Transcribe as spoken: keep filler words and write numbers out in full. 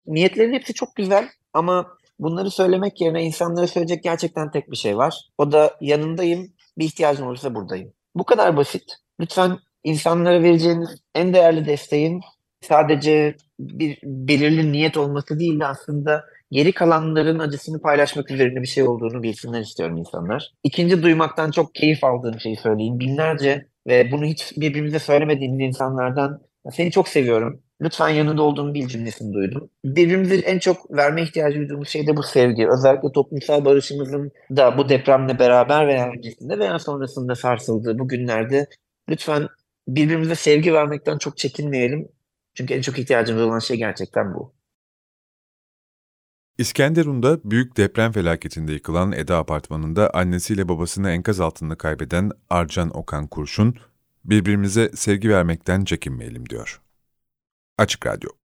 niyetlerin hepsi çok güzel ama bunları söylemek yerine insanlara söyleyecek gerçekten tek bir şey var. O da yanındayım, bir ihtiyacın olursa buradayım. Bu kadar basit. Lütfen insanlara vereceğiniz en değerli desteğin sadece bir belirli niyet olması değil de aslında geri kalanların acısını paylaşmak üzerine bir şey olduğunu bilsinler istiyorum insanlar. İkinci, duymaktan çok keyif aldığım şeyi söyleyeyim. Binlerce ve bunu hiç birbirimize söylemediğimiz insanlardan seni çok seviyorum, lütfen yanında olduğumu bil cümlesini duydum. Birbirimize en çok verme ihtiyacı duyduğumuz şey de bu sevgi. Özellikle toplumsal barışımızın da bu depremle beraber veya öncesinde veya sonrasında sarsıldığı bu günlerde lütfen birbirimize sevgi vermekten çok çekinmeyelim. Çünkü en çok ihtiyacımız olan şey gerçekten bu. İskenderun'da büyük deprem felaketinde yıkılan Eda Apartmanı'nda annesiyle babasını enkaz altında kaybeden Arcan Okan Kurşun, birbirimize sevgi vermekten çekinmeyelim diyor. Açık Radyo.